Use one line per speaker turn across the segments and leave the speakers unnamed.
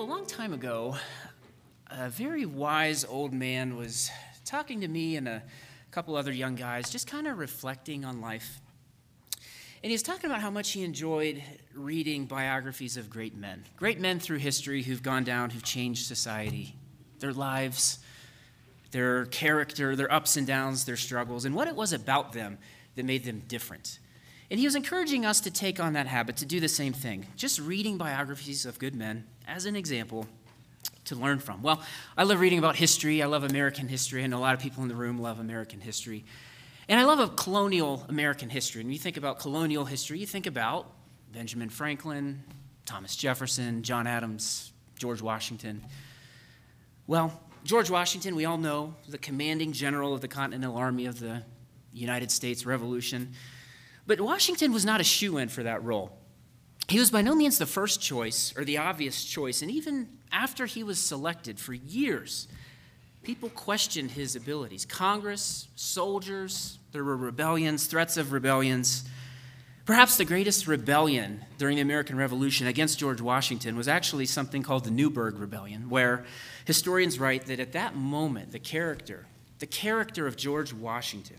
a long time ago, a very wise old man was talking to me and a couple other young guys, just kind of reflecting on life. And he was talking about how much he enjoyed reading biographies of great men through history who've gone down, who've changed society, their lives, their character, their ups and downs, their struggles, and what it was about them that made them different. And he was encouraging us to take on that habit, to do the same thing, just reading biographies of good men as an example to learn from. Well, I love reading about history. I love American history, and a lot of people in the room love American history. And I love colonial American history. And when you think about colonial history, you think about Benjamin Franklin, Thomas Jefferson, John Adams, George Washington. Well, George Washington, we all know, the commanding general of the Continental Army of the United States Revolution. But Washington was not a shoo-in for that role. He was by no means the first choice or the obvious choice, and even after he was selected for years, people questioned his abilities. Congress, soldiers, there were rebellions, threats of rebellions. Perhaps the greatest rebellion during the American Revolution against George Washington was actually something called the Newburgh Rebellion, where historians write that at that moment, the character of George Washington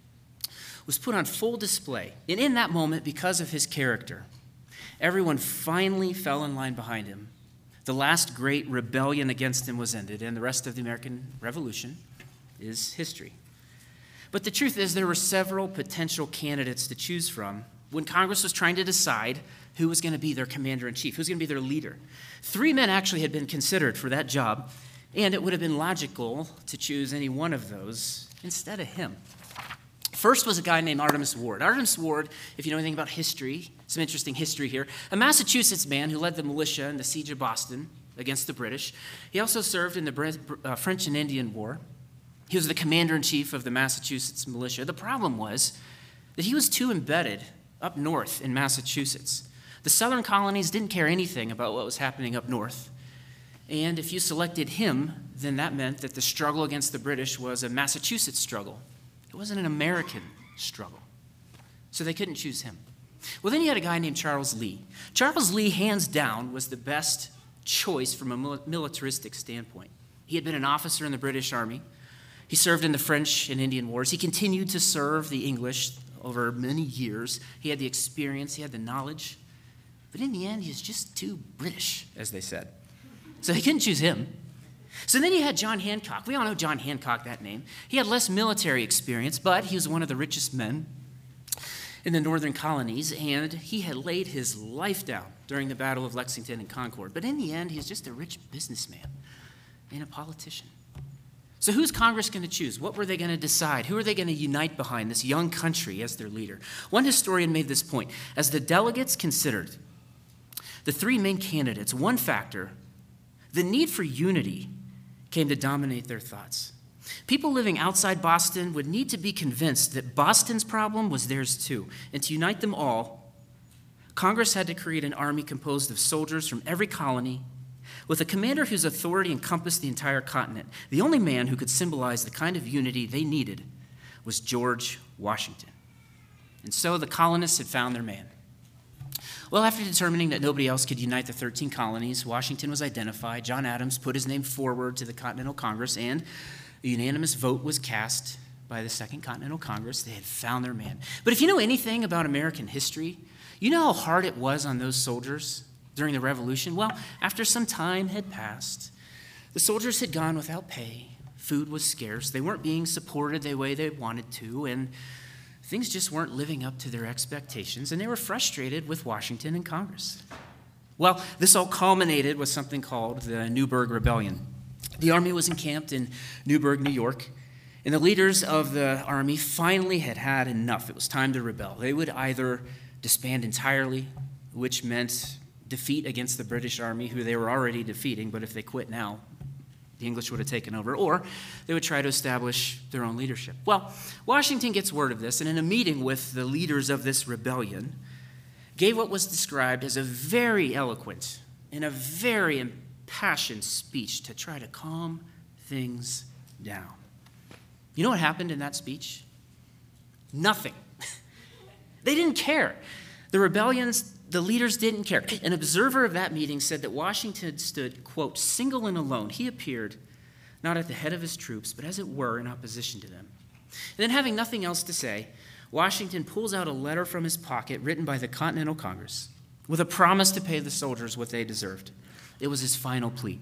was put on full display. And in that moment, because of his character, everyone finally fell in line behind him. The last great rebellion against him was ended, and the rest of the American Revolution is history. But the truth is, there were several potential candidates to choose from when Congress was trying to decide who was going to be their commander-in-chief, who's going to be their leader. 3 men actually had been considered for that job, and it would have been logical to choose any one of those instead of him. First was a guy named Artemus Ward. Artemus Ward, if you know anything about history, some interesting history here, a Massachusetts man who led the militia in the siege of Boston against the British. He also served in the French and Indian War. He was the commander-in-chief of the Massachusetts militia. The problem was that he was too embedded up north in Massachusetts. The southern colonies didn't care anything about what was happening up north. And if you selected him, then that meant that the struggle against the British was a Massachusetts struggle. It wasn't an American struggle. So they couldn't choose him. Well, then you had a guy named Charles Lee. Charles Lee, hands down, was the best choice from a militaristic standpoint. He had been an officer in the British Army. He served in the French and Indian Wars. He continued to serve the English over many years. He had the experience. He had the knowledge. But in the end, he was just too British, as they said. So they couldn't choose him. So then you had John Hancock. We all know John Hancock, that name. He had less military experience, but he was one of the richest men in the northern colonies, and he had laid his life down during the Battle of Lexington and Concord. But in the end, he was just a rich businessman and a politician. So who's Congress going to choose? What were they going to decide? Who are they going to unite behind this young country as their leader? One historian made this point. As the delegates considered the 3 main candidates, one factor, the need for unity, came to dominate their thoughts. People living outside Boston would need to be convinced that Boston's problem was theirs too. And to unite them all, Congress had to create an army composed of soldiers from every colony with a commander whose authority encompassed the entire continent. The only man who could symbolize the kind of unity they needed was George Washington. And so the colonists had found their man. Well, after determining that nobody else could unite the 13 colonies, Washington was identified. John Adams put his name forward to the Continental Congress, and a unanimous vote was cast by the Second Continental Congress. They had found their man. But if you know anything about American history, you know how hard it was on those soldiers during the Revolution? Well, after some time had passed, the soldiers had gone without pay. Food was scarce. They weren't being supported the way they wanted to, and things just weren't living up to their expectations, and they were frustrated with Washington and Congress. Well, this all culminated with something called the Newburgh Rebellion. The army was encamped in Newburgh, New York, and the leaders of the army finally had had enough. It was time to rebel. They would either disband entirely, which meant defeat against the British army, who they were already defeating, but if they quit now, the English would have taken over, or they would try to establish their own leadership. Well, Washington gets word of this, and in a meeting with the leaders of this rebellion, gave what was described as a very eloquent and a very impassioned speech to try to calm things down. You know what happened in that speech? Nothing. They didn't care. The The leaders didn't care. An observer of that meeting said that Washington stood, quote, single and alone. He appeared not at the head of his troops, but as it were in opposition to them. And then, having nothing else to say, Washington pulls out a letter from his pocket written by the Continental Congress with a promise to pay the soldiers what they deserved. It was his final plea.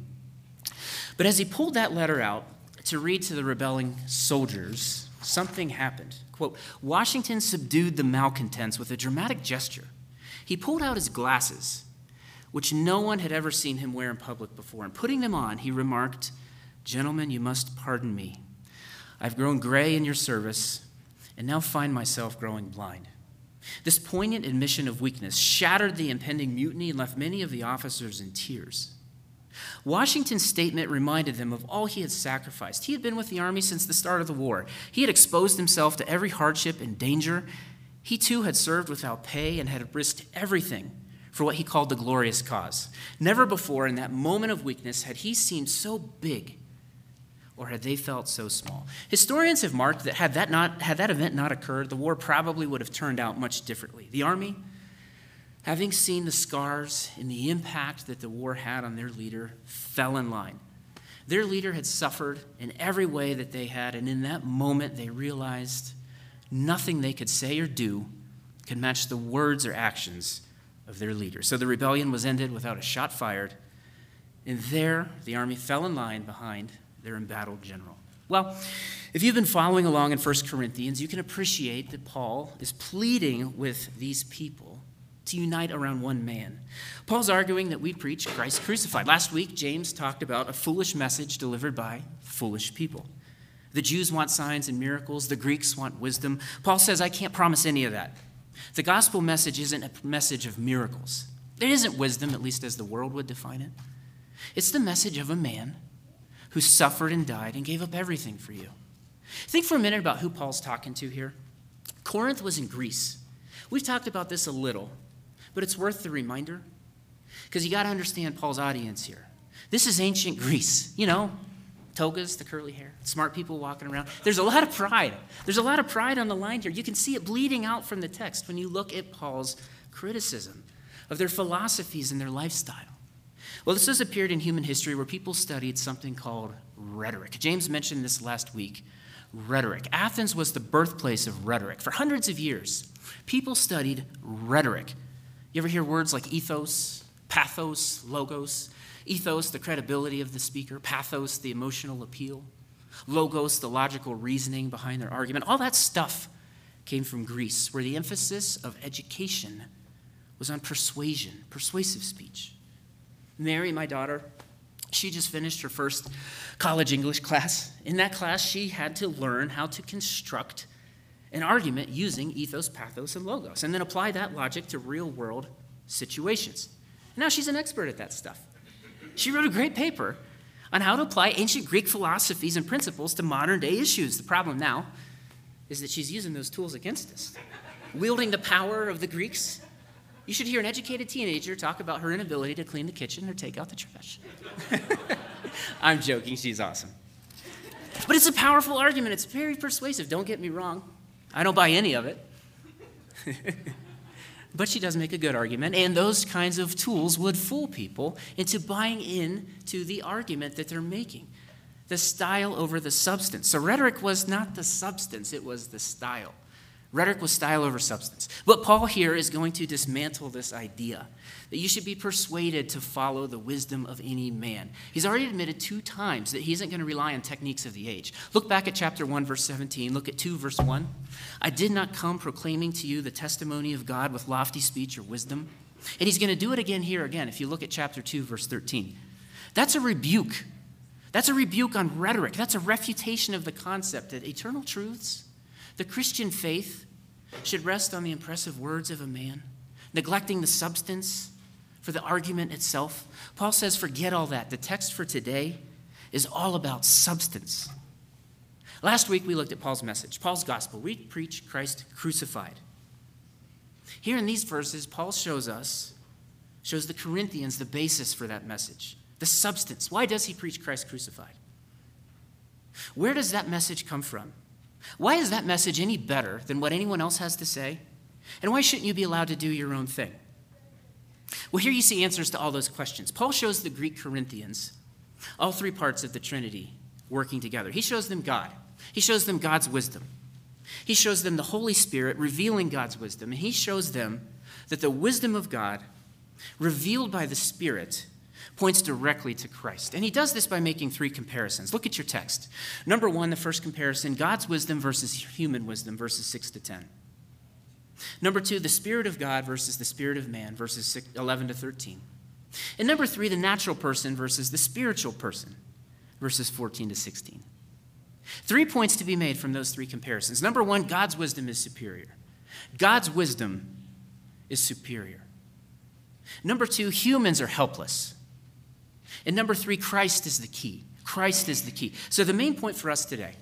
But as he pulled that letter out to read to the rebelling soldiers, something happened. Quote, Washington subdued the malcontents with a dramatic gesture. He pulled out his glasses, which no one had ever seen him wear in public before, and putting them on, he remarked, Gentlemen, you must pardon me. I've grown gray in your service, and now find myself growing blind. This poignant admission of weakness shattered the impending mutiny and left many of the officers in tears. Washington's statement reminded them of all he had sacrificed. He had been with the army since the start of the war. He had exposed himself to every hardship and danger. He too had served without pay and had risked everything for what he called the glorious cause. Never before in that moment of weakness had he seemed so big, or had they felt so small. Historians have marked that had that event not occurred, the war probably would have turned out much differently. The army, having seen the scars and the impact that the war had on their leader, fell in line. Their leader had suffered in every way that they had, and in that moment they realized nothing they could say or do could match the words or actions of their leader. So the rebellion was ended without a shot fired, and there the army fell in line behind their embattled general. Well, if you've been following along in 1 Corinthians, you can appreciate that Paul is pleading with these people to unite around one man. Paul's arguing that we preach Christ crucified. Last week, James talked about a foolish message delivered by foolish people. The Jews want signs and miracles. The Greeks want wisdom. Paul says, I can't promise any of that. The gospel message isn't a message of miracles. It isn't wisdom, at least as the world would define it. It's the message of a man who suffered and died and gave up everything for you. Think for a minute about who Paul's talking to here. Corinth was in Greece. We've talked about this a little, but it's worth the reminder because you got to understand Paul's audience here. This is ancient Greece. You know, togas, the curly hair, smart people walking around. There's a lot of pride. There's a lot of pride on the line here. You can see it bleeding out from the text when you look at Paul's criticism of their philosophies and their lifestyle. Well, this has appeared in human history where people studied something called rhetoric. James mentioned this last week. Rhetoric. Athens was the birthplace of rhetoric. For hundreds of years, people studied rhetoric. You ever hear words like ethos, pathos, logos? Ethos, the credibility of the speaker. Pathos, the emotional appeal. Logos, the logical reasoning behind their argument. All that stuff came from Greece, where the emphasis of education was on persuasion, persuasive speech. Mary, my daughter, she just finished her first college English class. In that class, she had to learn how to construct an argument using ethos, pathos, and logos, and then apply that logic to real-world situations. And now she's an expert at that stuff. She wrote a great paper on how to apply ancient Greek philosophies and principles to modern-day issues. The problem now is that she's using those tools against us, wielding the power of the Greeks. You should hear an educated teenager talk about her inability to clean the kitchen or take out the trash. I'm joking. She's awesome. But it's a powerful argument. It's very persuasive. Don't get me wrong. I don't buy any of it. But she does make a good argument, and those kinds of tools would fool people into buying into the argument that they're making. The style over the substance. So rhetoric was not the substance, it was the style. Rhetoric was style over substance. But Paul here is going to dismantle this idea that you should be persuaded to follow the wisdom of any man. He's already admitted 2 times that he isn't going to rely on techniques of the age. Look back at chapter 1, verse 17. Look at 2, verse 1. I did not come proclaiming to you the testimony of God with lofty speech or wisdom. And he's going to do it again here again if you look at chapter 2, verse 13. That's a rebuke. That's a rebuke on rhetoric. That's a refutation of the concept that eternal truths, the Christian faith, should rest on the impressive words of a man, neglecting the substance for the argument itself. Paul says, forget all that. The text for today is all about substance. Last week, we looked at Paul's message, Paul's gospel. We preach Christ crucified. Here in these verses, Paul shows the Corinthians the basis for that message, the substance. Why does he preach Christ crucified? Where does that message come from? Why is that message any better than what anyone else has to say? And why shouldn't you be allowed to do your own thing? Well, here you see answers to all those questions. Paul shows the Greek Corinthians all three parts of the Trinity working together. He shows them God. He shows them God's wisdom. He shows them the Holy Spirit revealing God's wisdom. And he shows them that the wisdom of God, revealed by the Spirit, points directly to Christ. And he does this by making three comparisons. Look at your text. Number one, the first comparison, God's wisdom versus human wisdom, verses 6 to 10. Number two, the Spirit of God versus the Spirit of man, verses 11 to 13. And number three, the natural person versus the spiritual person, verses 14 to 16. 3 points to be made from those three comparisons. Number one, God's wisdom is superior. God's wisdom is superior. Number two, humans are helpless. And number three, Christ is the key. Christ is the key. So the main point for us today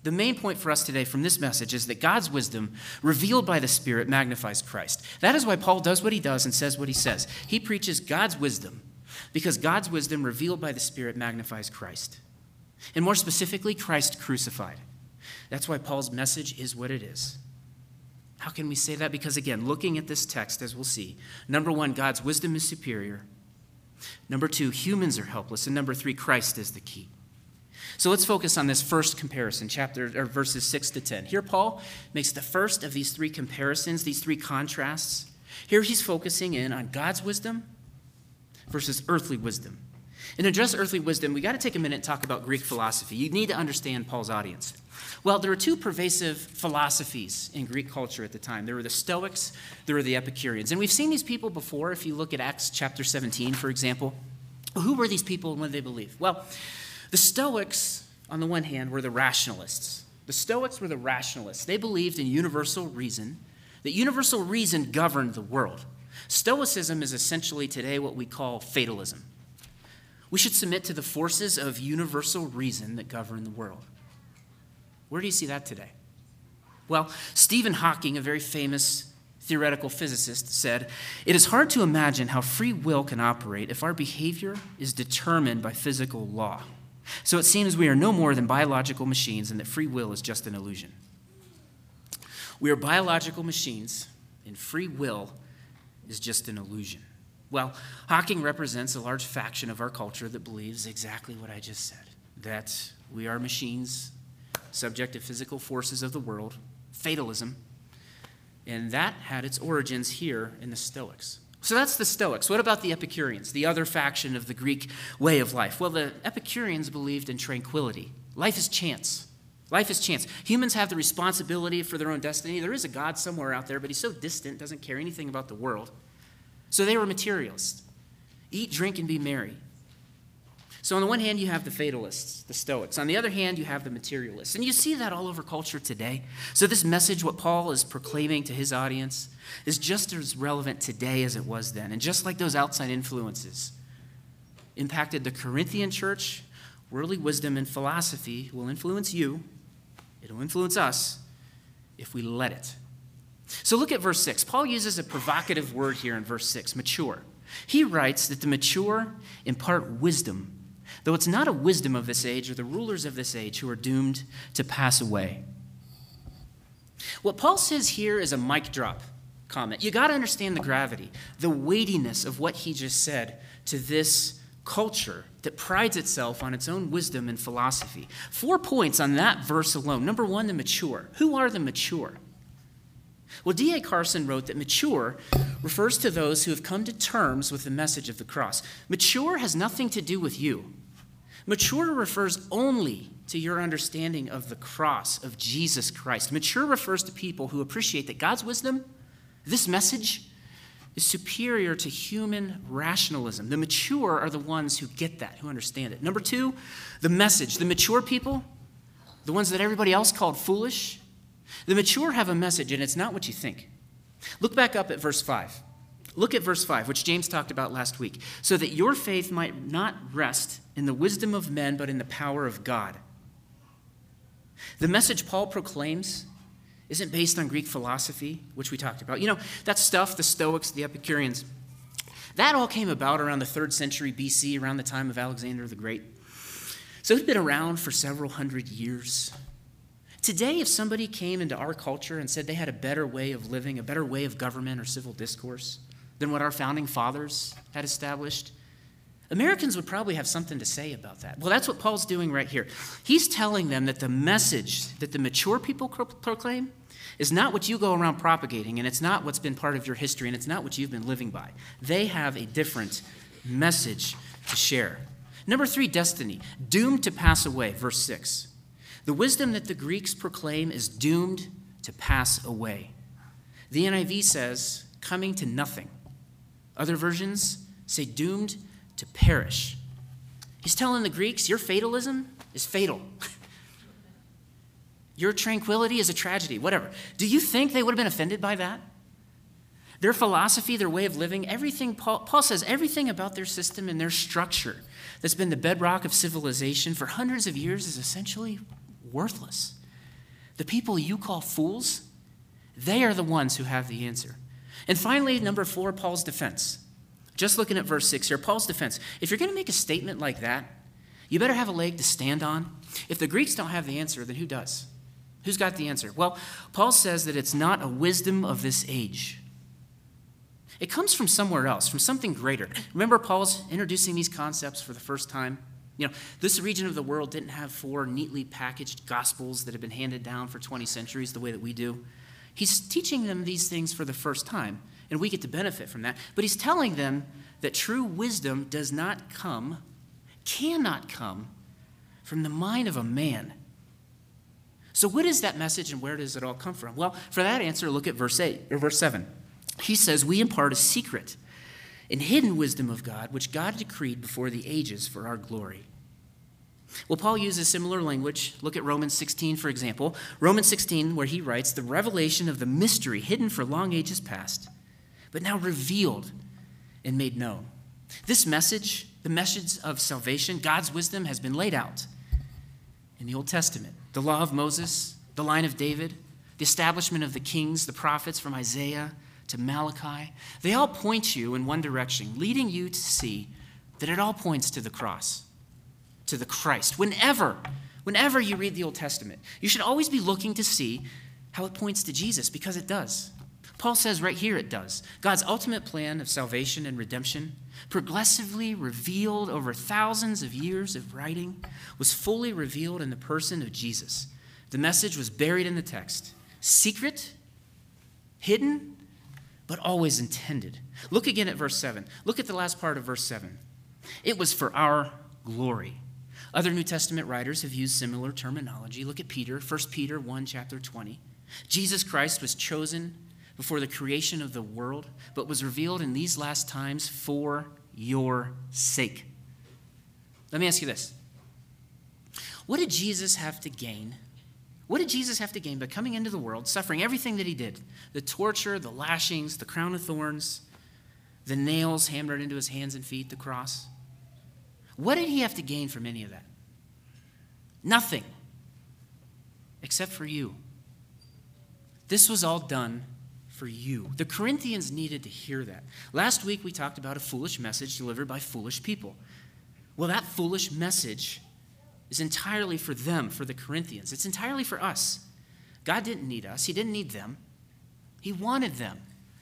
from this message is that God's wisdom, revealed by the Spirit, magnifies Christ. That is why Paul does what he does and says what he says. He preaches God's wisdom because God's wisdom, revealed by the Spirit, magnifies Christ. And more specifically, Christ crucified. That's why Paul's message is what it is. How can we say that? Because again, looking at this text, as we'll see, number one, God's wisdom is superior. Number two, humans are helpless. And number three, Christ is the key. So let's focus on this first comparison, verses 6 to 10. Here Paul makes the first of these three comparisons, these three contrasts. Here he's focusing in on God's wisdom versus earthly wisdom. And to address earthly wisdom, we got to take a minute and talk about Greek philosophy. You need to understand Paul's audience. Well, there were two pervasive philosophies in Greek culture at the time. There were the Stoics, there were the Epicureans. And we've seen these people before. If you look at Acts chapter 17, for example. Who were these people and what did they believe? Well, the Stoics, on the one hand, were the rationalists. The Stoics were the rationalists. They believed in universal reason, that universal reason governed the world. Stoicism is essentially today what we call fatalism. We should submit to the forces of universal reason that govern the world. Where do you see that today? Well, Stephen Hawking, a very famous theoretical physicist, said, "It is hard to imagine how free will can operate if our behavior is determined by physical law. So it seems we are no more than biological machines and that free will is just an illusion." We are biological machines and free will is just an illusion. Well, Hawking represents a large faction of our culture that believes exactly what I just said, that we are machines subject to physical forces of the world, fatalism, and that had its origins here in the Stoics. So that's the Stoics. What about the Epicureans, the other faction of the Greek way of life? Well, the Epicureans believed in tranquility. Life is chance. Life is chance. Humans have the responsibility for their own destiny. There is a God somewhere out there, but he's so distant, doesn't care anything about the world. So they were materialists. Eat, drink, and be merry. So on the one hand, you have the fatalists, the Stoics. On the other hand, you have the materialists. And you see that all over culture today. So this message, what Paul is proclaiming to his audience, is just as relevant today as it was then. And just like those outside influences impacted the Corinthian church, worldly wisdom and philosophy will influence you. It'll influence us if we let it. So look at verse 6. Paul uses a provocative word here in verse 6, mature. He writes that the mature impart wisdom, though it's not a wisdom of this age or the rulers of this age who are doomed to pass away. What Paul says here is a mic drop comment. You got to understand the gravity, the weightiness of what he just said to this culture that prides itself on its own wisdom and philosophy. 4 points on that verse alone. Number one, the mature. Who are the mature? Well, D.A. Carson wrote that mature refers to those who have come to terms with the message of the cross. Mature has nothing to do with you. Mature refers only to your understanding of the cross of Jesus Christ. Mature refers to people who appreciate that God's wisdom, this message, is superior to human rationalism. The mature are the ones who get that, who understand it. Number two, the message. The mature people, the ones that everybody else called foolish, the mature have a message, and it's not what you think. Look back up at verse 5. Look at verse 5, which James talked about last week. So that your faith might not rest in the wisdom of men, but in the power of God. The message Paul proclaims isn't based on Greek philosophy, which we talked about. You know, that stuff, the Stoics, the Epicureans, that all came about around the 3rd century BC, around the time of Alexander the Great. So it's been around for several hundred years. Today, if somebody came into our culture and said they had a better way of living, a better way of government or civil discourse, than what our founding fathers had established, Americans would probably have something to say about that. Well, that's what Paul's doing right here. He's telling them that the message that the mature people proclaim is not what you go around propagating, and it's not what's been part of your history, and it's not what you've been living by. They have a different message to share. Number 3, destiny, doomed to pass away, verse 6. The wisdom that the Greeks proclaim is doomed to pass away. The NIV says, coming to nothing. Other versions say doomed to perish. He's telling the Greeks, your fatalism is fatal. Your tranquility is a tragedy, whatever. Do you think they would have been offended by that? Their philosophy, their way of living, everything, Paul says everything about their system and their structure that's been the bedrock of civilization for hundreds of years is essentially worthless. The people you call fools, they are the ones who have the answer. And finally, number 4, Paul's defense. Just looking at verse 6 here, Paul's defense. If you're going to make a statement like that, you better have a leg to stand on. If the Greeks don't have the answer, then who does? Who's got the answer? Well, Paul says that it's not a wisdom of this age. It comes from somewhere else, from something greater. Remember Paul's introducing these concepts for the first time? You know, this region of the world didn't have 4 neatly packaged gospels that have been handed down for 20 centuries the way that we do. He's teaching them these things for the first time, and we get to benefit from that. But he's telling them that true wisdom cannot come from the mind of a man. So what is that message and where does it all come from? Well, for that answer, look at verse 7. He says, we impart a secret and hidden wisdom of God, which God decreed before the ages for our glory. Well, Paul uses similar language. Look at Romans 16, for example. Romans 16, where he writes, the revelation of the mystery hidden for long ages past, but now revealed and made known. This message, the message of salvation, God's wisdom, has been laid out in the Old Testament. The law of Moses, the line of David, the establishment of the kings, the prophets from Isaiah to Malachi, they all point you in one direction, leading you to see that it all points to the cross, to the Christ. Whenever you read the Old Testament, you should always be looking to see how it points to Jesus, because it does. Paul says right here it does. God's ultimate plan of salvation and redemption, progressively revealed over thousands of years of writing, was fully revealed in the person of Jesus. The message was buried in the text, secret, hidden, but always intended. Look again at verse 7. Look at the last part of verse 7. It was for our glory. Other New Testament writers have used similar terminology. Look at Peter, 1 Peter 1, chapter 20. Jesus Christ was chosen before the creation of the world, but was revealed in these last times for your sake. Let me ask you this. What did Jesus have to gain? What did Jesus have to gain by coming into the world, suffering everything that he did? The torture, the lashings, the crown of thorns, the nails hammered into his hands and feet, the cross. What did he have to gain from any of that? Nothing. Except for you. This was all done for you. The Corinthians needed to hear that. Last week we talked about a foolish message delivered by foolish people. Well, that foolish message is entirely for them, for the Corinthians. It's entirely for us. God didn't need us. He didn't need them. He wanted them.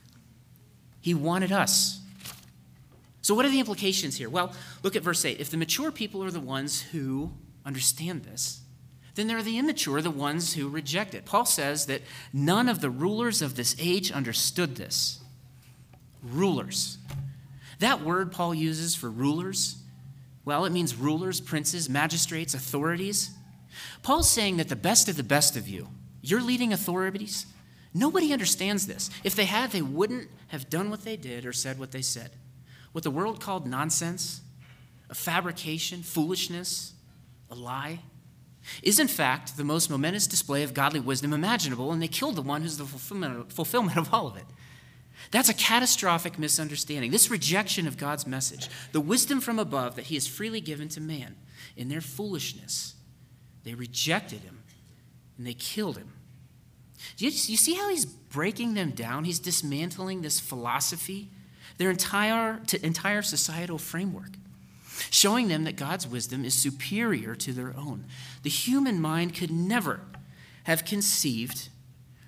He wanted us. So what are the implications here? Well, look at verse 8. If the mature people are the ones who understand this, then they're the immature, the ones who reject it. Paul says that none of the rulers of this age understood this. Rulers. That word Paul uses for rulers, well, it means rulers, princes, magistrates, authorities. Paul's saying that the best of you, your leading authorities, nobody understands this. If they had, they wouldn't have done what they did or said what they said. What the world called nonsense, a fabrication, foolishness, a lie, is in fact the most momentous display of godly wisdom imaginable, and they killed the one who's the fulfillment of all of it. That's a catastrophic misunderstanding. This rejection of God's message, the wisdom from above that he has freely given to man, in their foolishness, they rejected him and they killed him. Do you see how he's breaking them down? He's dismantling this philosophy, their entire societal framework, showing them that God's wisdom is superior to their own. The human mind could never have conceived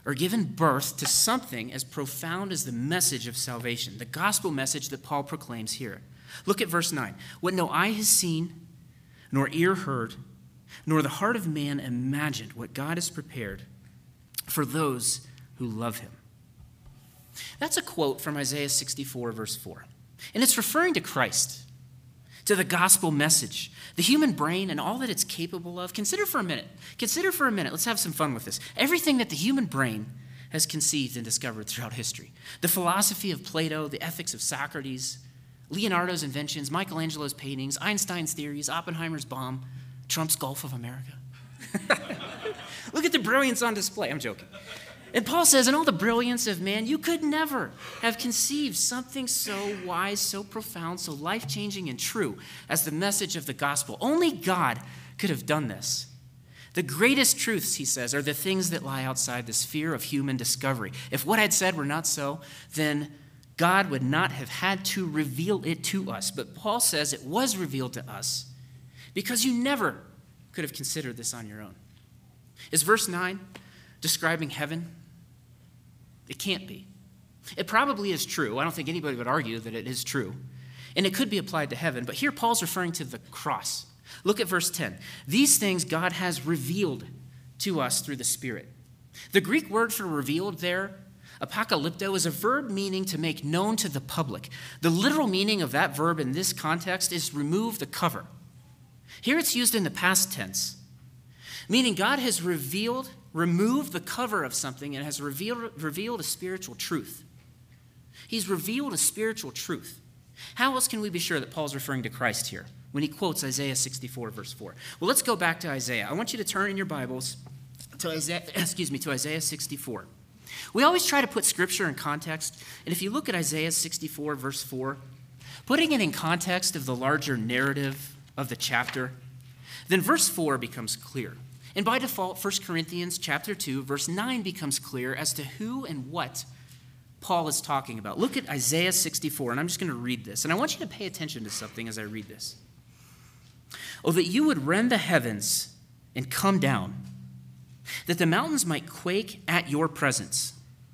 or given birth to something as profound as the message of salvation, the gospel message that Paul proclaims here. Look at verse 9. What no eye has seen, nor ear heard, nor the heart of man imagined, what God has prepared for those who love him. That's a quote from Isaiah 64, verse 4. And it's referring to Christ, to the gospel message, the human brain and all that it's capable of. Consider for a minute. Let's have some fun with this. Everything that the human brain has conceived and discovered throughout history. The philosophy of Plato, the ethics of Socrates, Leonardo's inventions, Michelangelo's paintings, Einstein's theories, Oppenheimer's bomb, Trump's Gulf of America. Look at the brilliance on display. I'm joking. And Paul says, in all the brilliance of man, you could never have conceived something so wise, so profound, so life-changing and true as the message of the gospel. Only God could have done this. The greatest truths, he says, are the things that lie outside the sphere of human discovery. If what I'd said were not so, then God would not have had to reveal it to us. But Paul says it was revealed to us because you never could have considered this on your own. Is verse 9 describing heaven? It can't be. It probably is true. I don't think anybody would argue that it is true. And it could be applied to heaven. But here Paul's referring to the cross. Look at verse 10. These things God has revealed to us through the Spirit. The Greek word for revealed there, apocalypto, is a verb meaning to make known to the public. The literal meaning of that verb in this context is remove the cover. Here it's used in the past tense, meaning God has removed the cover of something and has revealed a spiritual truth. He's revealed a spiritual truth. How else can we be sure that Paul's referring to Christ here when he quotes Isaiah 64, verse 4? Well, let's go back to Isaiah. I want you to turn in your Bibles to Isaiah 64. We always try to put Scripture in context, and if you look at Isaiah 64, verse 4, putting it in context of the larger narrative of the chapter, then verse 4 becomes clear. And by default, 1 Corinthians chapter 2, verse 9 becomes clear as to who and what Paul is talking about. Look at Isaiah 64, and I'm just going to read this. And I want you to pay attention to something as I read this. Oh, that you would rend the heavens and come down, that the mountains might quake at your presence.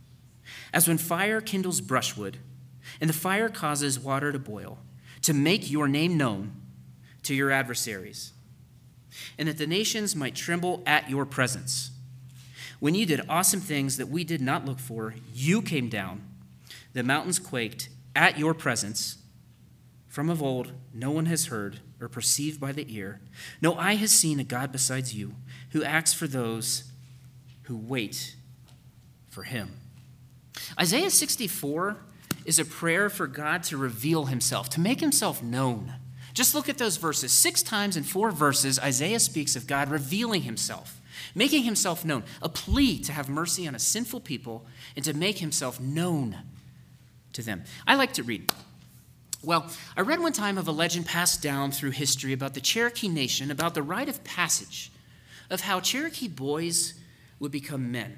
As when fire kindles brushwood, and the fire causes water to boil, to make your name known to your adversaries, and that the nations might tremble at your presence. When you did awesome things that we did not look for, you came down. The mountains quaked at your presence. From of old, no one has heard or perceived by the ear. No eye has seen a God besides you, who acts for those who wait for him. Isaiah 64 is a prayer for God to reveal himself, to make himself known. Just look at those verses. 6 times in 4 verses, Isaiah speaks of God revealing himself, making himself known, a plea to have mercy on a sinful people and to make himself known to them. I like to read. Well, I read one time of a legend passed down through history about the Cherokee Nation, about the rite of passage of how Cherokee boys would become men.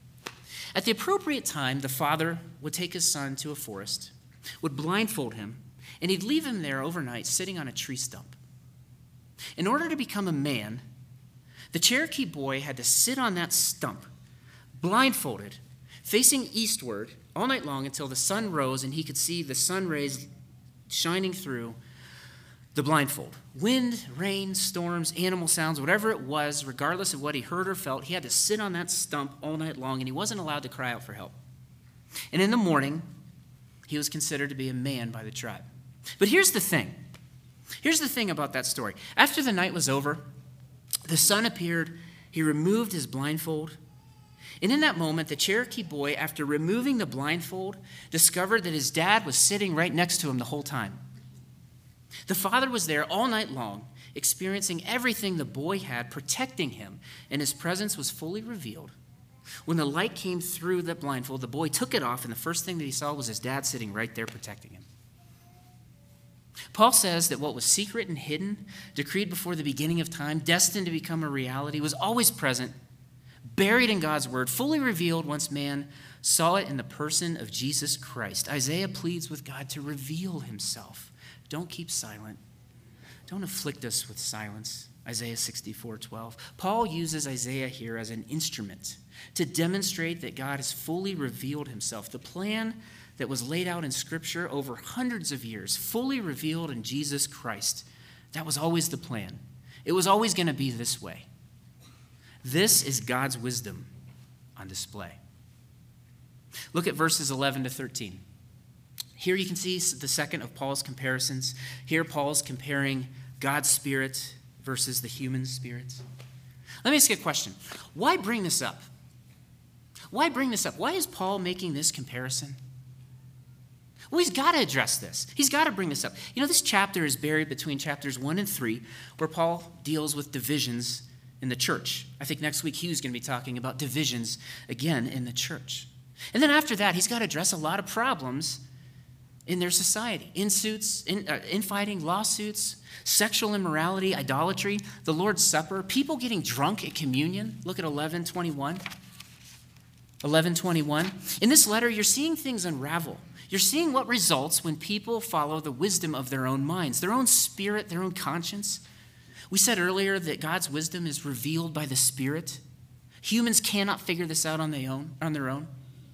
At the appropriate time, the father would take his son to a forest, would blindfold him, and he'd leave him there overnight sitting on a tree stump. In order to become a man, the Cherokee boy had to sit on that stump, blindfolded, facing eastward all night long until the sun rose and he could see the sun rays shining through the blindfold. Wind, rain, storms, animal sounds, whatever it was, regardless of what he heard or felt, he had to sit on that stump all night long, and he wasn't allowed to cry out for help. And in the morning, he was considered to be a man by the tribe. But here's the thing. Here's the thing about that story. After the night was over, the sun appeared, he removed his blindfold, and in that moment, the Cherokee boy, after removing the blindfold, discovered that his dad was sitting right next to him the whole time. The father was there all night long, experiencing everything the boy had, protecting him, and his presence was fully revealed. When the light came through the blindfold, the boy took it off, and the first thing that he saw was his dad sitting right there protecting him. Paul says that what was secret and hidden, decreed before the beginning of time, destined to become a reality, was always present, buried in God's word, fully revealed once man saw it in the person of Jesus Christ. Isaiah pleads with God to reveal himself. Don't keep silent. Don't afflict us with silence. Isaiah 64:12. Paul uses Isaiah here as an instrument to demonstrate that God has fully revealed himself. The plan that was laid out in Scripture over hundreds of years, fully revealed in Jesus Christ. That was always the plan. It was always going to be this way. This is God's wisdom on display. Look at verses 11 to 13. Here you can see the second of Paul's comparisons. Here Paul's comparing God's Spirit versus the human spirit. Let me ask you a question. Why bring this up? Why bring this up? Why is Paul making this comparison? Well, he's got to address this. He's got to bring this up. You know, this chapter is buried between chapters 1 and 3, where Paul deals with divisions in the church. I think next week Hugh's going to be talking about divisions again in the church. And then after that, he's got to address a lot of problems in their society. Infighting, lawsuits, sexual immorality, idolatry, the Lord's Supper, people getting drunk at communion. Look at 11:21. 11:21. In this letter, you're seeing things unravel. You're seeing what results when people follow the wisdom of their own minds, their own spirit, their own conscience. We said earlier that God's wisdom is revealed by the Spirit. Humans cannot figure this out on their own.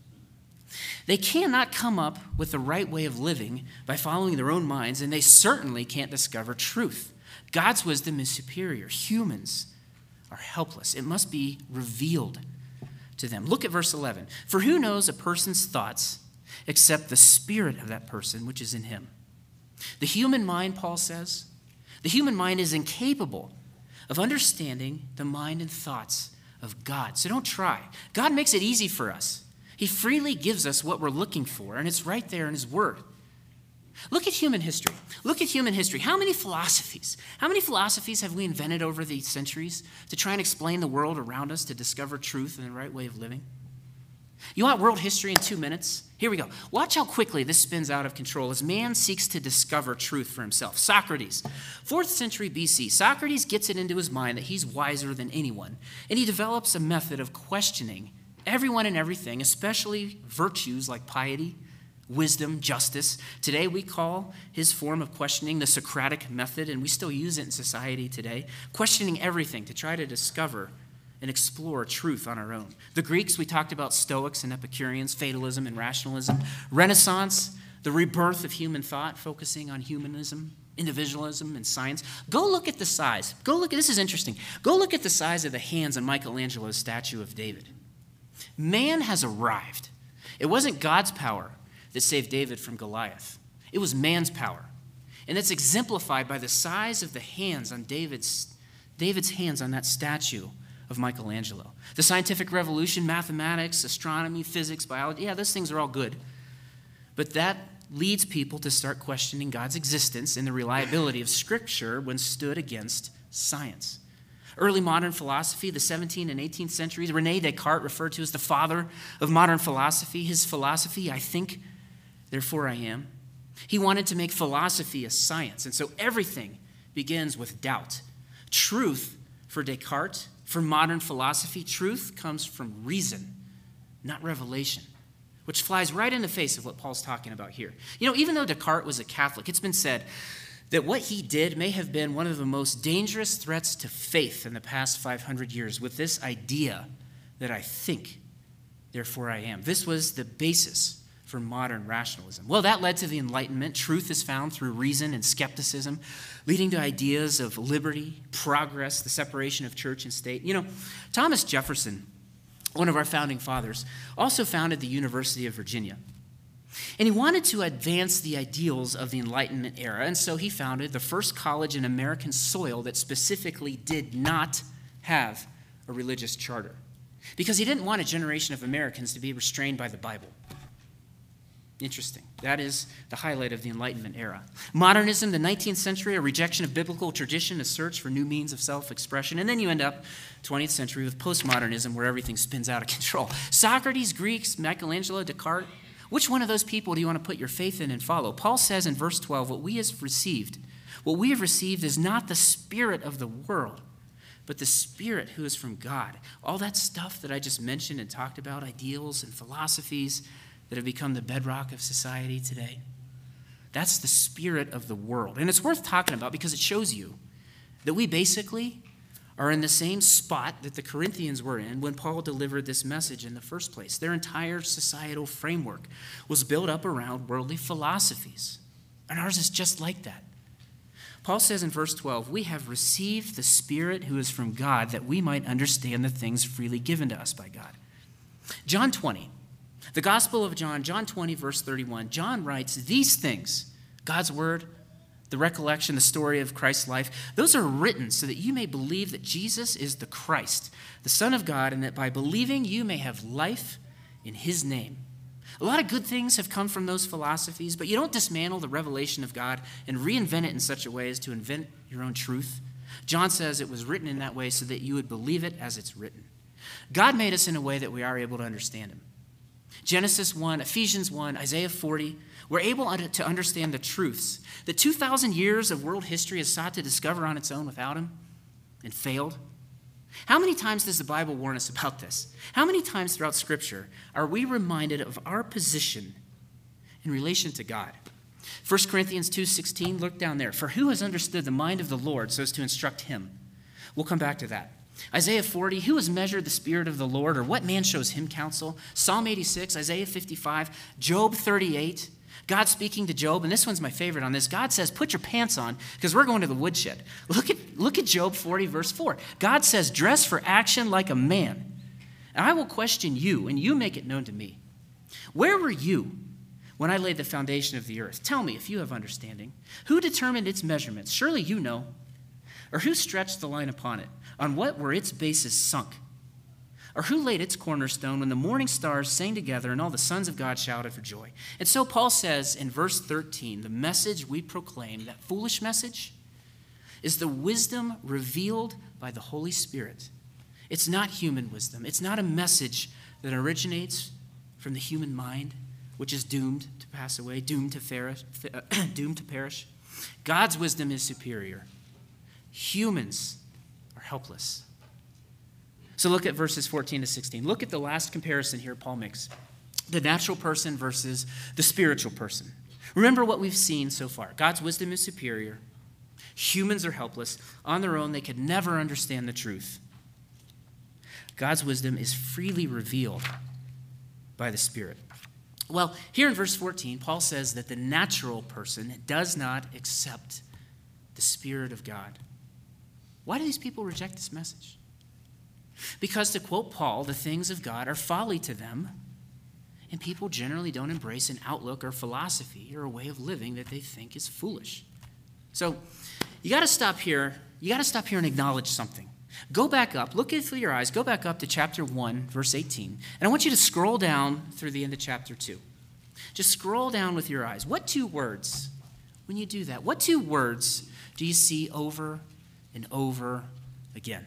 They cannot come up with the right way of living by following their own minds, and they certainly can't discover truth. God's wisdom is superior. Humans are helpless. It must be revealed to them. Look at verse 11. For who knows a person's thoughts except the spirit of that person which is in him? The human mind, Paul says, the human mind is incapable of understanding the mind and thoughts of God. So don't try. God makes it easy for us. He freely gives us what we're looking for, and it's right there in his word. Look at human history. Look at human history. How many philosophies have we invented over the centuries to try and explain the world around us, to discover truth and the right way of living? You want world history in 2 minutes? Here we go. Watch how quickly this spins out of control as man seeks to discover truth for himself. Socrates, 4th century BC. Socrates gets it into his mind that he's wiser than anyone, and he develops a method of questioning everyone and everything, especially virtues like piety, wisdom, justice. Today we call his form of questioning the Socratic method, and we still use it in society today, questioning everything to try to discover and explore truth on our own. The Greeks, we talked about Stoics and Epicureans, fatalism and rationalism. Renaissance, the rebirth of human thought, focusing on humanism, individualism, and science. Go look at the size. This is interesting. Go look at the size of the hands on Michelangelo's statue of David. Man has arrived. It wasn't God's power that saved David from Goliath. It was man's power. And it's exemplified by the size of the hands on David's hands on that statue of Michelangelo. The scientific revolution, mathematics, astronomy, physics, biology, yeah, those things are all good. But that leads people to start questioning God's existence and the reliability of Scripture when stood against science. Early modern philosophy, the 17th and 18th centuries, René Descartes, referred to as the father of modern philosophy. His philosophy, I think, therefore I am. He wanted to make philosophy a science, and so everything begins with doubt. Truth for Descartes, for modern philosophy, truth comes from reason, not revelation, which flies right in the face of what Paul's talking about here. You know, even though Descartes was a Catholic, it's been said that what he did may have been one of the most dangerous threats to faith in the past 500 years, with this idea that I think, therefore I am. This was the basis for modern rationalism. Well, that led to the Enlightenment. Truth is found through reason and skepticism, leading to ideas of liberty, progress, the separation of church and state. You know, Thomas Jefferson, one of our founding fathers, also founded the University of Virginia. And he wanted to advance the ideals of the Enlightenment era, and so he founded the first college in American soil that specifically did not have a religious charter, because he didn't want a generation of Americans to be restrained by the Bible. Interesting. That is the highlight of the Enlightenment era. Modernism, the 19th century, a rejection of biblical tradition, a search for new means of self-expression. And then you end up 20th century with postmodernism, where everything spins out of control. Socrates, Greeks, Michelangelo, Descartes. Which one of those people do you want to put your faith in and follow? Paul says in verse 12, what we have received is not the spirit of the world, but the Spirit who is from God. All that stuff that I just mentioned and talked about, ideals and philosophies that have become the bedrock of society today, that's the spirit of the world. And it's worth talking about because it shows you that we basically are in the same spot that the Corinthians were in when Paul delivered this message in the first place. Their entire societal framework was built up around worldly philosophies, and ours is just like that. Paul says in verse 12, we have received the Spirit who is from God that we might understand the things freely given to us by God. John 20, the Gospel of John, John 20, verse 31, John writes, these things, God's word, the recollection, the story of Christ's life, those are written so that you may believe that Jesus is the Christ, the Son of God, and that by believing you may have life in his name. A lot of good things have come from those philosophies, but you don't dismantle the revelation of God and reinvent it in such a way as to invent your own truth. John says it was written in that way so that you would believe it as it's written. God made us in a way that we are able to understand him. Genesis 1, Ephesians 1, Isaiah 40, we're able to understand the truths that 2,000 years of world history has sought to discover on its own without him and failed. How many times does the Bible warn us about this? How many times throughout Scripture are we reminded of our position in relation to God? 1 Corinthians 2:16, look down there. For who has understood the mind of the Lord so as to instruct him? We'll come back to that. Isaiah 40, who has measured the Spirit of the Lord, or what man shows him counsel? Psalm 86, Isaiah 55, Job 38, God speaking to Job, and this one's my favorite on this. God says, put your pants on, because we're going to the woodshed. Look at Job 40, verse 4. God says, dress for action like a man, and I will question you, and you make it known to me. Where were you when I laid the foundation of the earth? Tell me if you have understanding. Who determined its measurements? Surely you know. Or who stretched the line upon it? On what were its bases sunk? Or who laid its cornerstone when the morning stars sang together and all the sons of God shouted for joy? And so Paul says in verse 13, the message we proclaim, that foolish message, is the wisdom revealed by the Holy Spirit. It's not human wisdom. It's not a message that originates from the human mind, which is doomed to pass away, doomed to perish. God's wisdom is superior. Humans are helpless. So look at verses 14 to 16. Look at the last comparison here Paul makes. The natural person versus the spiritual person. Remember what we've seen so far. God's wisdom is superior. Humans are helpless. On their own, they could never understand the truth. God's wisdom is freely revealed by the Spirit. Well, here in verse 14, Paul says that the natural person does not accept the Spirit of God. Why do these people reject this message? Because, to quote Paul, the things of God are folly to them, and people generally don't embrace an outlook or philosophy or a way of living that they think is foolish. So you got to stop here. You got to stop here and acknowledge something. Go back up. Look it through your eyes. Go back up to chapter 1, verse 18. And I want you to scroll down through the end of chapter 2. Just scroll down with your eyes. What two words, when you do that, what two words do you see over and over again?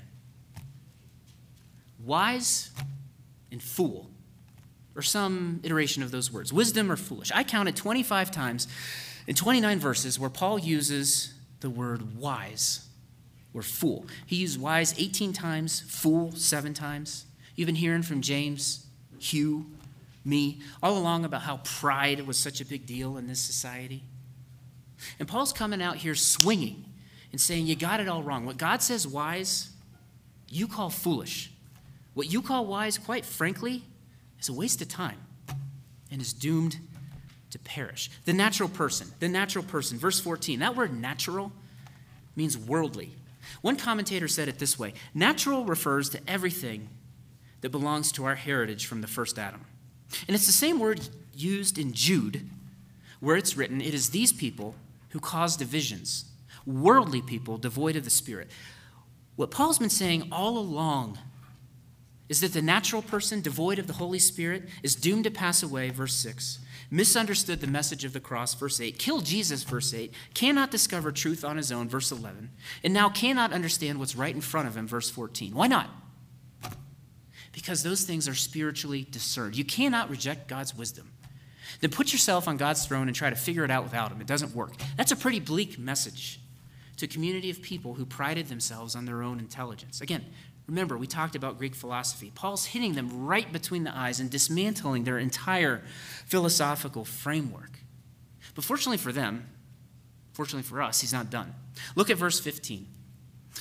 Wise and fool, or some iteration of those words. Wisdom or foolish. I counted 25 times in 29 verses where Paul uses the word wise or fool. He used wise 18 times, fool 7 times. You've been hearing from James, Hugh, me, all along about how pride was such a big deal in this society. And Paul's coming out here swinging and saying, you got it all wrong. What God says wise, you call foolish. What you call wise, quite frankly, is a waste of time and is doomed to perish. The natural person, verse 14, that word natural means worldly. One commentator said it this way: natural refers to everything that belongs to our heritage from the first Adam. And it's the same word used in Jude, where it's written, it is these people who cause divisions, worldly people devoid of the Spirit. What Paul's been saying all along is that the natural person devoid of the Holy Spirit is doomed to pass away, verse 6, misunderstood the message of the cross, verse 8, killed Jesus, verse 8, cannot discover truth on his own, verse 11, and now cannot understand what's right in front of him, verse 14. Why not? Because those things are spiritually discerned. You cannot reject God's wisdom. Then put yourself on God's throne and try to figure it out without him. It doesn't work. That's a pretty bleak message to a community of people who prided themselves on their own intelligence. Again, remember, we talked about Greek philosophy. Paul's hitting them right between the eyes and dismantling their entire philosophical framework. But fortunately for them, fortunately for us, he's not done. Look at verse 15.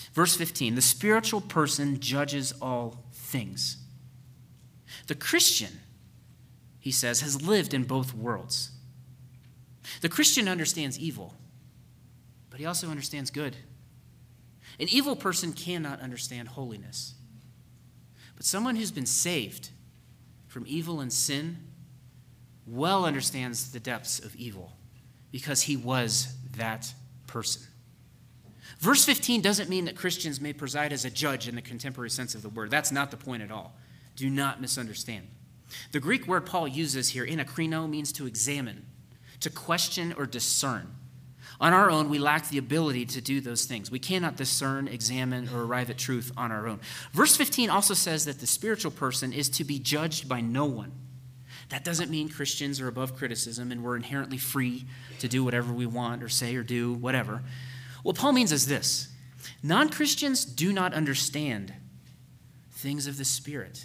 Verse 15, the spiritual person judges all things. The Christian, he says, has lived in both worlds. The Christian understands evil, but he also understands good. An evil person cannot understand holiness. But someone who's been saved from evil and sin well understands the depths of evil because he was that person. Verse 15 doesn't mean that Christians may preside as a judge in the contemporary sense of the word. That's not the point at all. Do not misunderstand. The Greek word Paul uses here, anakrino, means to examine, to question or discern. On our own, we lack the ability to do those things. We cannot discern, examine, or arrive at truth on our own. Verse 15 also says that the spiritual person is to be judged by no one. That doesn't mean Christians are above criticism and we're inherently free to do whatever we want or say or do, whatever. What Paul means is this: non-Christians do not understand things of the Spirit.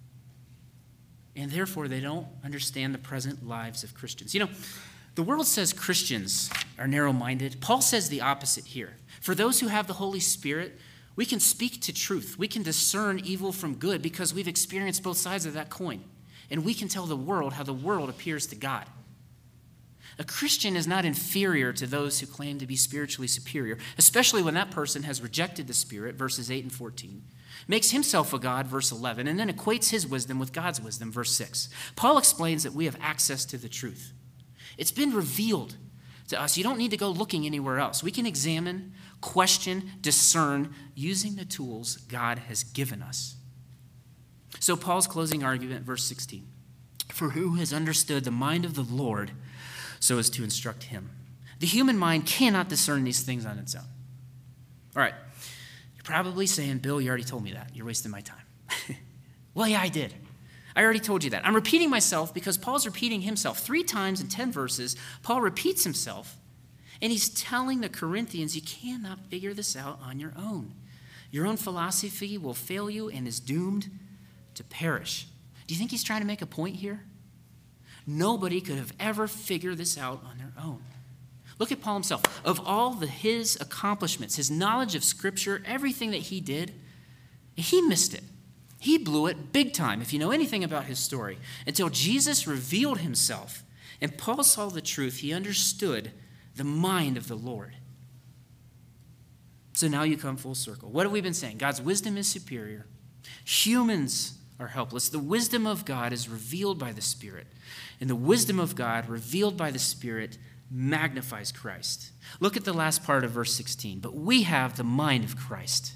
And therefore, they don't understand the present lives of Christians. You know, the world says Christians are narrow-minded. Paul says the opposite here. For those who have the Holy Spirit, we can speak to truth. We can discern evil from good because we've experienced both sides of that coin. And we can tell the world how the world appears to God. A Christian is not inferior to those who claim to be spiritually superior, especially when that person has rejected the Spirit, verses 8 and 14, makes himself a god, verse 11, and then equates his wisdom with God's wisdom, verse 6. Paul explains that we have access to the truth. It's been revealed to us. You don't need to go looking anywhere else. We can examine, question, discern using the tools God has given us. So Paul's closing argument, verse 16. For who has understood the mind of the Lord so as to instruct him? The human mind cannot discern these things on its own. All right. You're probably saying, Bill, you already told me that. You're wasting my time. Well, yeah, I did. I already told you that. I'm repeating myself because Paul's repeating himself. 3 times in 10 verses, Paul repeats himself, and he's telling the Corinthians, you cannot figure this out on your own. Your own philosophy will fail you and is doomed to perish. Do you think he's trying to make a point here? Nobody could have ever figured this out on their own. Look at Paul himself. Of all his accomplishments, his knowledge of Scripture, everything that he did, he missed it. He blew it big time, if you know anything about his story, until Jesus revealed himself. And Paul saw the truth. He understood the mind of the Lord. So now you come full circle. What have we been saying? God's wisdom is superior. Humans are helpless. The wisdom of God is revealed by the Spirit. And the wisdom of God, revealed by the Spirit, magnifies Christ. Look at the last part of verse 16. But we have the mind of Christ.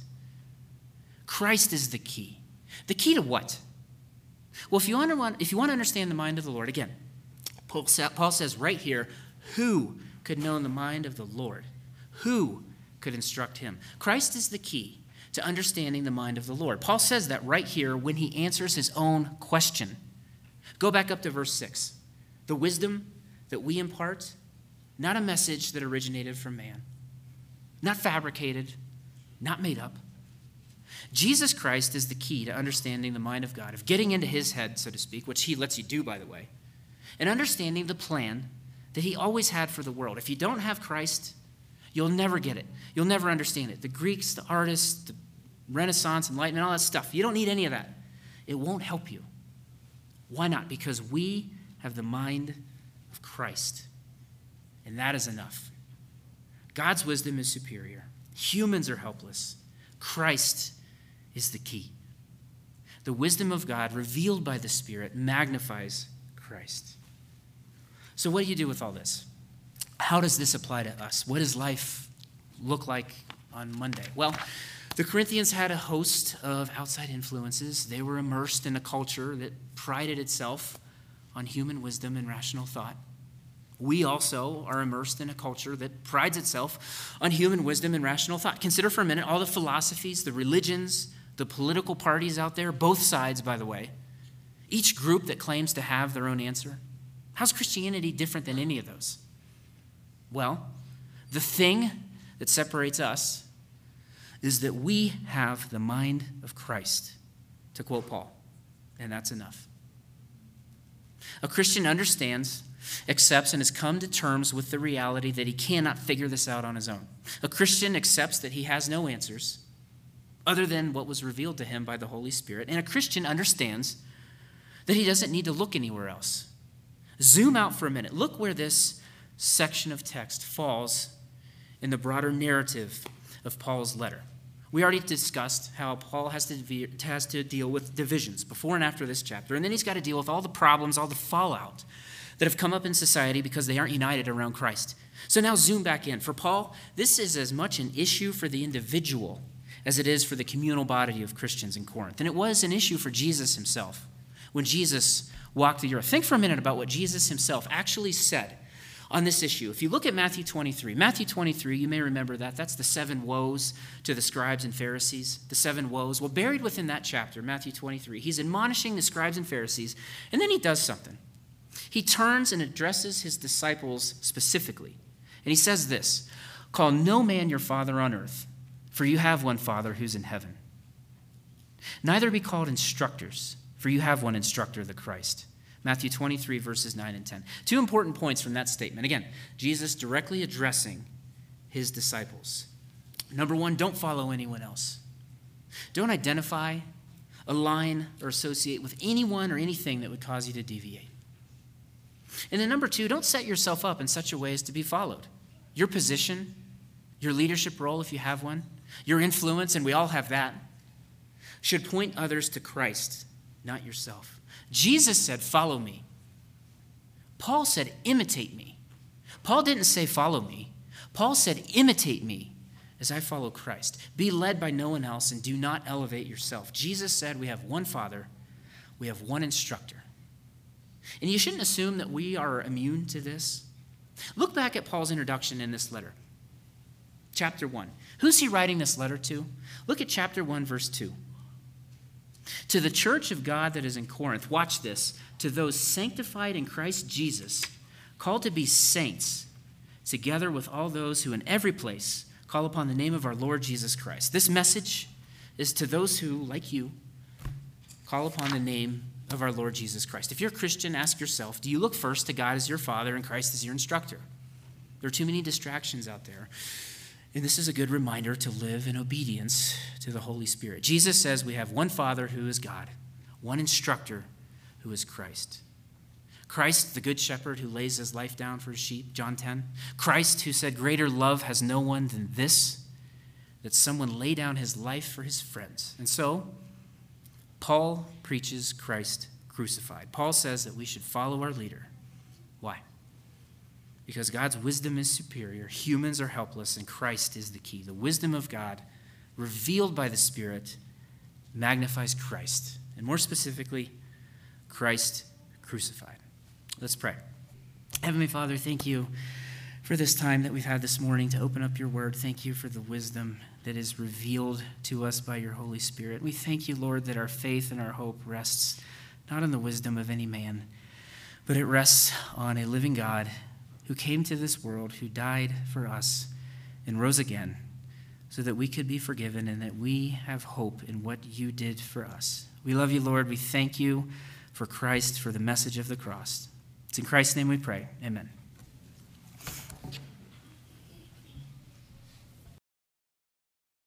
Christ is the key. The key to what? Well, if you want to understand the mind of the Lord, again, Paul says right here, who could know the mind of the Lord? Who could instruct him? Christ is the key to understanding the mind of the Lord. Paul says that right here when he answers his own question. Go back up to verse 6. The wisdom that we impart, not a message that originated from man, not fabricated, not made up. Jesus Christ is the key to understanding the mind of God, of getting into his head, so to speak, which he lets you do, by the way, and understanding the plan that he always had for the world. If you don't have Christ, you'll never get it. You'll never understand it. The Greeks, the artists, the Renaissance, Enlightenment, all that stuff, you don't need any of that. It won't help you. Why not? Because we have the mind of Christ, and that is enough. God's wisdom is superior. Humans are helpless. Christ is the key. The wisdom of God revealed by the Spirit magnifies Christ. So what do you do with all this? How does this apply to us? What does life look like on Monday? Well, the Corinthians had a host of outside influences. They were immersed in a culture that prided itself on human wisdom and rational thought. We also are immersed in a culture that prides itself on human wisdom and rational thought. Consider for a minute all the philosophies, the religions, the political parties out there, both sides, by the way, each group that claims to have their own answer. How's Christianity different than any of those? Well, the thing that separates us is that we have the mind of Christ, to quote Paul, and that's enough. A Christian understands, accepts, and has come to terms with the reality that he cannot figure this out on his own. A Christian accepts that he has no answers, other than what was revealed to him by the Holy Spirit. And a Christian understands that he doesn't need to look anywhere else. Zoom out for a minute. Look where this section of text falls in the broader narrative of Paul's letter. We already discussed how Paul has to deal with divisions before and after this chapter, and then he's got to deal with all the problems, all the fallout that have come up in society because they aren't united around Christ. So now zoom back in. For Paul, this is as much an issue for the individual as it is for the communal body of Christians in Corinth. And it was an issue for Jesus himself when Jesus walked the earth. Think for a minute about what Jesus himself actually said on this issue. If you look at Matthew 23, you may remember that. That's the 7 woes to the scribes and Pharisees, the 7 woes. Well, buried within that chapter, Matthew 23, he's admonishing the scribes and Pharisees, and then he does something. He turns and addresses his disciples specifically. And he says this, "Call no man your father on earth, for you have one Father who's in heaven. Neither be called instructors, for you have one instructor, the Christ." Matthew 23, verses 9 and 10. 2 important points from that statement. Again, Jesus directly addressing his disciples. Number 1, don't follow anyone else. Don't identify, align, or associate with anyone or anything that would cause you to deviate. And then number 2, don't set yourself up in such a way as to be followed. Your position, your leadership role, if you have one, your influence, and we all have that, should point others to Christ, not yourself. Jesus said, "Follow me." Paul said, "Imitate me." Paul didn't say, "Follow me." Paul said, "Imitate me as I follow Christ." Be led by no one else and do not elevate yourself. Jesus said we have one Father, we have one instructor. And you shouldn't assume that we are immune to this. Look back at Paul's introduction in this letter. Chapter 1. Who's he writing this letter to? Look at chapter 1, verse 2. "To the church of God that is in Corinth," watch this, "to those sanctified in Christ Jesus, called to be saints, together with all those who in every place call upon the name of our Lord Jesus Christ." This message is to those who, like you, call upon the name of our Lord Jesus Christ. If you're a Christian, ask yourself, do you look first to God as your Father and Christ as your instructor? There are too many distractions out there. And this is a good reminder to live in obedience to the Holy Spirit. Jesus says we have one Father who is God, one instructor who is Christ. Christ, the good shepherd who lays his life down for his sheep, John 10. Christ, who said, "Greater love has no one than this, that someone lay down his life for his friends." And so, Paul preaches Christ crucified. Paul says that we should follow our leader. Why? Because God's wisdom is superior, humans are helpless, and Christ is the key. The wisdom of God, revealed by the Spirit, magnifies Christ, and more specifically, Christ crucified. Let's pray. Heavenly Father, thank you for this time that we've had this morning to open up your word. Thank you for the wisdom that is revealed to us by your Holy Spirit. We thank you, Lord, that our faith and our hope rests not on the wisdom of any man, but it rests on a living God who came to this world, who died for us and rose again so that we could be forgiven and that we have hope in what you did for us. We love you, Lord. We thank you for Christ, for the message of the cross. It's in Christ's name we pray. Amen.